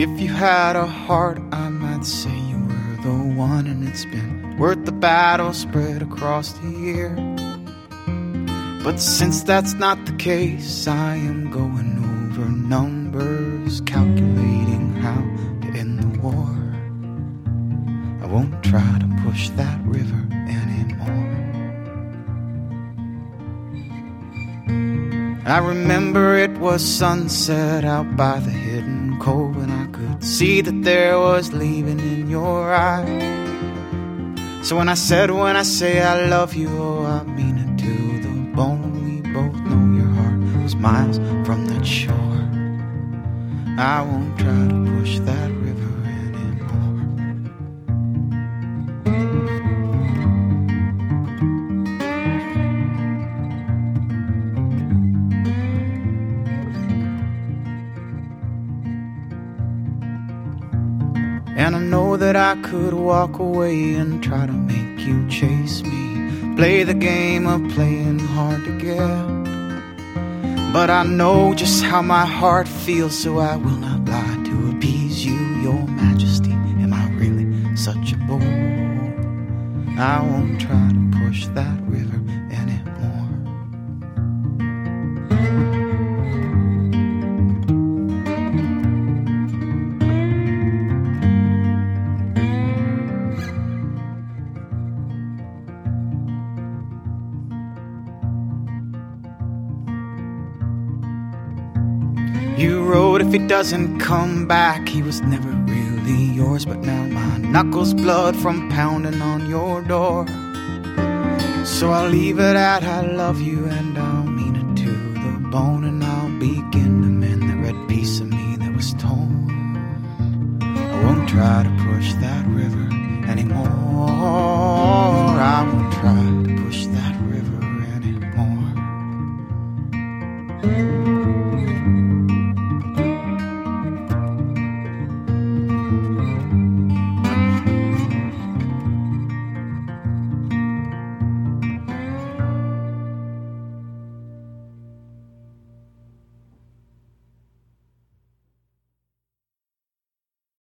If you had a heart, I might say you were the one, and it's been worth the battle spread across the year. But since that's not the case, I am going over numbers, calculating how to end the war. I won't try to push that river anymore. I remember it was sunset out by the hidden cove, and I could see that there was leaving in your eyes. So when I say I love you, oh, I mean it to the bone. We both know your heart was miles from that shore. I won't try to push that river anymore. And I know that I could walk away and try to make you chase me, play the game of playing hard to get. But I know just how my heart feels, so I will not lie to appease you, your majesty. Am I really such a bull? I won't try to push that river anymore. You wrote if he doesn't come back, he was never really yours. But now my knuckles blood from pounding on your door. So I'll leave it at I love you, and I'll mean it to the bone. And I'll begin to mend that red piece of me that was torn. I won't try to push that river anymore. I won't try to push that river anymore.